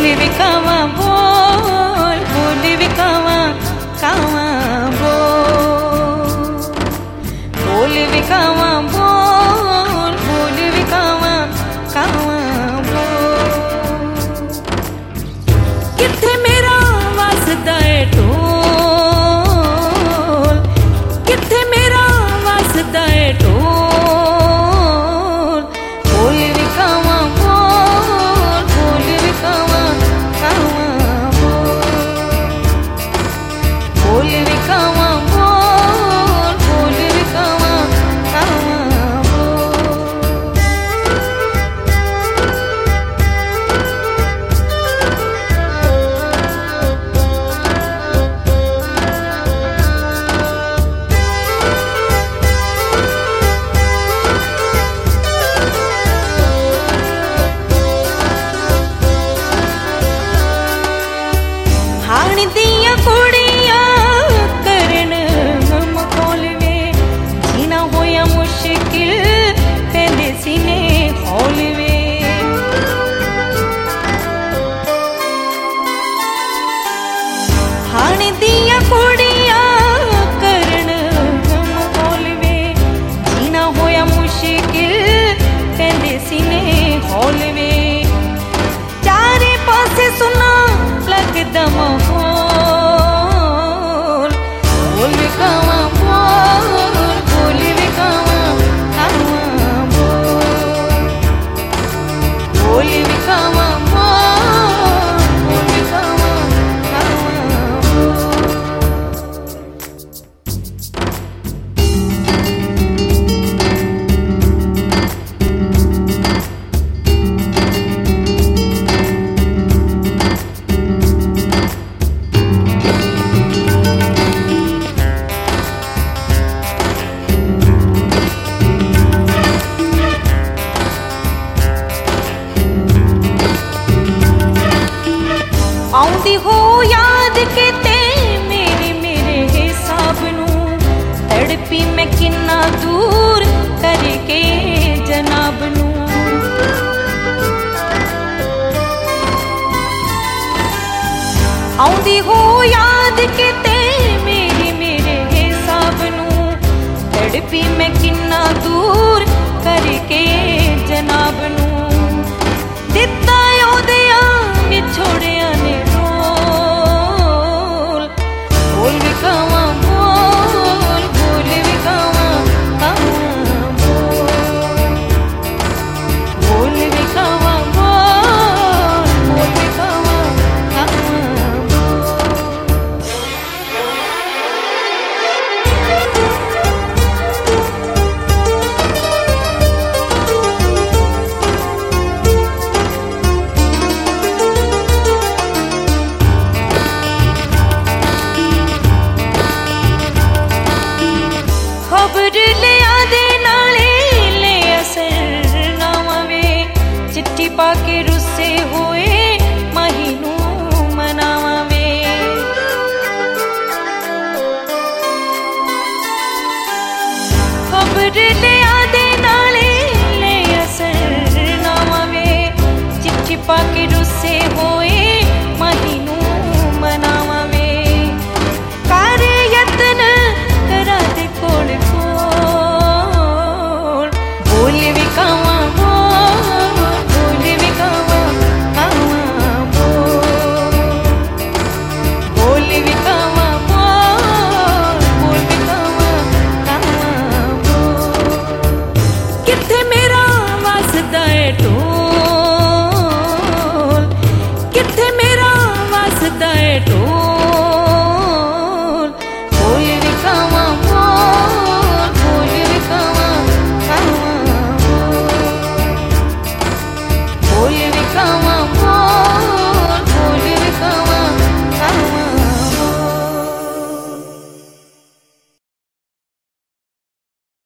भी कावा बोल, बोल भी कावा कावा बोल, बोल भी कावा बोल, बोल भी कावा कावा बोल। किथे मेरा वसदा है ढोल, किथे मेरा वसदा है ढोल, बोल भी कावा बोल, बोल भी कावा कावा बोल, बोल भी कावा बोल, बोल भी कावा कावा बोल। हाण दिया कुड़ियां करन मखौल वे, जीना होया मुश्किल पहले सीने हौल वे। हाण दिया कुड़ियां करन मखौल वे, जीना होया मुश्किल पहले सीने हौल वे। चारे पासे सुना लगदा माहौल, बोल भी कावा बोल, बोल भी कावा कावा बोल, बोल भी कावा बोल, बोल भी कावा कावा बोल। आउंदी हो याद किते मेरे मेरे हिसाब नू, तड़पी मैं किन्ना दूर करके जनाब नू। आउंदी हो याद किते मेरे मेरे हिसाब नू, तड़पी मैं किन्ना दूर करके जनाब नू। दिता ओदिया विछोड़िया ने रोल, बोल भी कावा बोल, बोल भी कावा कावा बोल, बोल भी कावा बोल, बोल भी कावा कावा बोल। खबर ले आदे नाले ले असर नावा वे, चिट्ठी पाके रुस्से होए महीनू मनावा वे। खबर ले